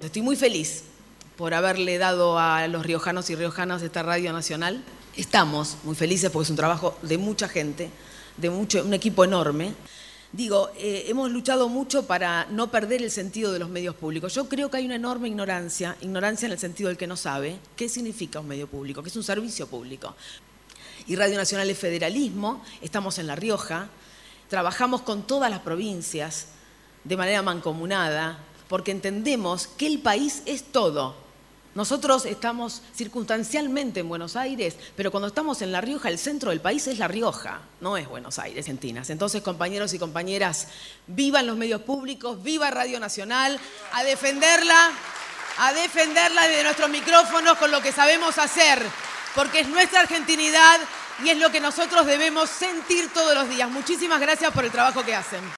Estoy muy feliz por haberle dado a los riojanos y riojanas de esta Radio Nacional. Estamos muy felices porque es un trabajo de mucha gente, un equipo enorme. Hemos luchado mucho para no perder el sentido de los medios públicos. Yo creo que hay una enorme ignorancia en el sentido del que no sabe qué significa un medio público, que es un servicio público. Y Radio Nacional es federalismo, estamos en La Rioja, trabajamos con todas las provincias de manera mancomunada, porque entendemos que el país es todo. Nosotros estamos circunstancialmente en Buenos Aires, pero cuando estamos en La Rioja, el centro del país es La Rioja, no es Buenos Aires, Argentina. Entonces, compañeros y compañeras, vivan los medios públicos, viva Radio Nacional, a defenderla desde nuestros micrófonos con lo que sabemos hacer, porque es nuestra argentinidad y es lo que nosotros debemos sentir todos los días. Muchísimas gracias por el trabajo que hacen.